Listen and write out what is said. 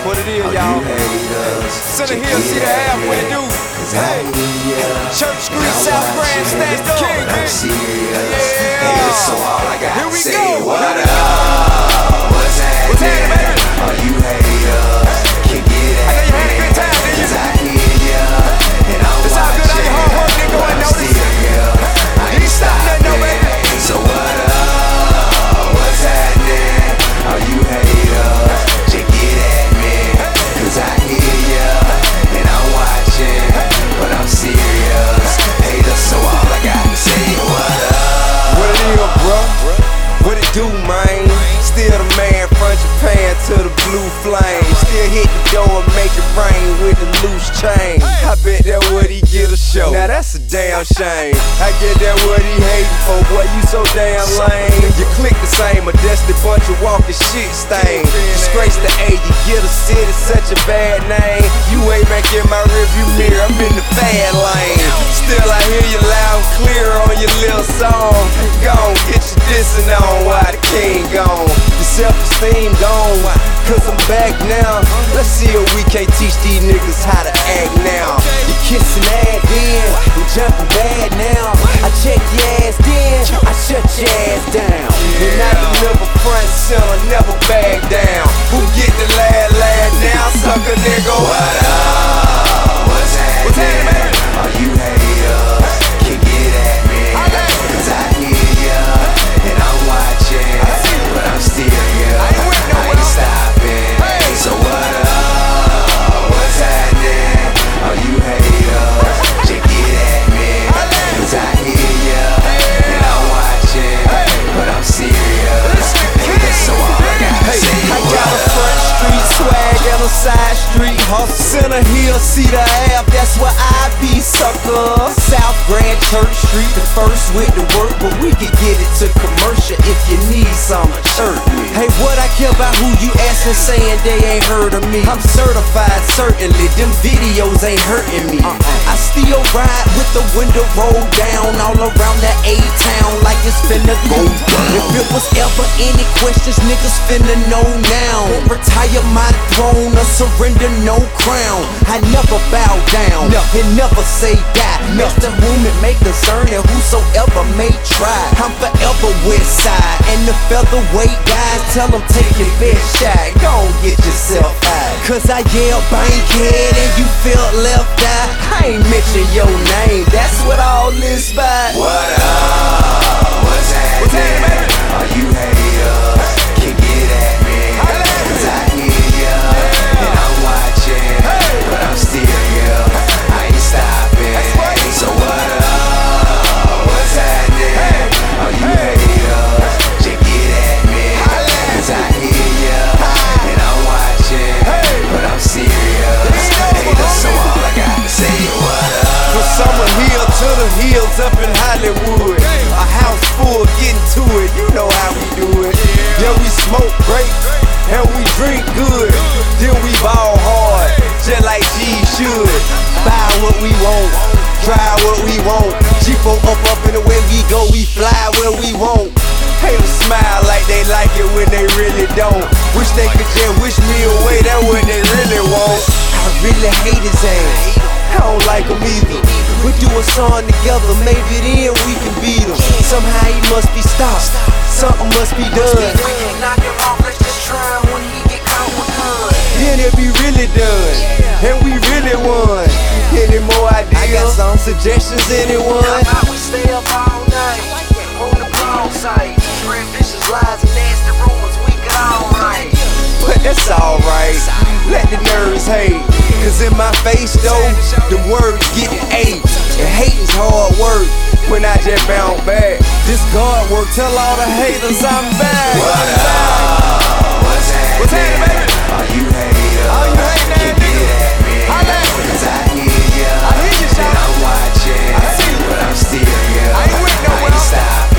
What it is, y'all? Center Hill, see the half, what it do? Hey, Church Street, South Grand, stand the king, bitch. Yeah, here we go. What up? What's happening, baby? All you haters can get at me. I know you had a good time, didn't you? 'Cause I hear ya, and I'm It's all good, all your hard work, nigga, I I'm noticed. still here. I ain't stopping, no, baby. So what up? What's happening? All you haters can get at me. 'Cause I hear ya, and I'm watching, but I'm serious. Haters, so all I got to say, what up? What it is, bro? What it do, man? Still the man from Japan to the blue flame. Still hit the door and make it rain with the loose chain. I bet that what he get a show. Now that's a damn shame. I get that what he hating for, boy, you so damn lame. You click the same, a dusty bunch of walking shit stain. Disgrace the A, you get a city, such a bad name. You way back in my rearview mirror, I'm in the bad lane. Still I hear you loud and clear on your little song. Gone, get your dissing on while the king gone. Your self-esteem gone, cause I'm back now. Let's see if we can't teach these niggas how to act now. You kissing ass then, you jumping bad now. I check your ass then, I shut your ass down. And I deliver front center, never back down. Who get the lad now, sucker nigga? What up? What's happening, baby? All you haters can get at me. 'Cause I hear ya, and I'm watching, but I'm still here. I ain't stopping. So what up? What's happening? All you haters can get at me. 'Cause I hear ya, and I'm watching, but I'm serious. Haters, so all I got to say, I got a front street swag and a side street hustle. Center Hill, see the half, that's where I be, sucker. South Grand, Church Street, the first with the work, but we can get it to commercial if you need some church. Hey, what I care about who you asking, saying they ain't heard of me. I'm certified, certainly, them videos ain't hurting me. I still ride with the window rolled down all around that A-town like it's finna go down. If it was ever any questions, niggas finna know now. Won't retire my throne or surrender no crown. I never bow down and never say die. Makes the movement make concern and whosoever may try. I'm forever west side and the featherweight guys tell them take your best shot. Gon' get yourself high. 'Cause I yell bankhead and you feel left out. I ain't mention your name, that's what all this about. what up? What's happening? All you haters can get at me. 'Cause I hear ya, and I'm watching, but I'm still here. I ain't stopping. So what up? What's happening? All you haters can get at me. 'Cause I hear ya, and I'm watching, but I'm serious. Haters, so all I got to say, what up? From Summer Hill to the hills up in Hollywood. A house full, getting to it, you know how we do it. Yeah, we smoke great, and we drink good. Then we ball hard, just like G should. Buy what we want, drive what we want. Cheapo up and away we go, we fly where we want. Haters smile like they like it when they really don't. Wish they could just wish me away, that's what they really want. I really hate his ass, I don't like him either. We do a song together, maybe then we can beat him. Somehow he must be stopped, something must be done. We can't knock him off, let's just try him when he get caught with guns. Then it be really done, and we really won. Any more ideas? I got some suggestions, anyone? How about we stay up all night on the blog site, spread vicious lies and nasty rumors, we got all right. But that's alright, let the nerves hate. 'Cause in my face though, the words getting ate. And hating's hard work when I just bounce back. This guard work, tell all the haters I'm back. What up? What's happening, baby? All you haters can get at me. 'Cause I hear ya, and I'm watching, but I'm still here. I ain't stopping.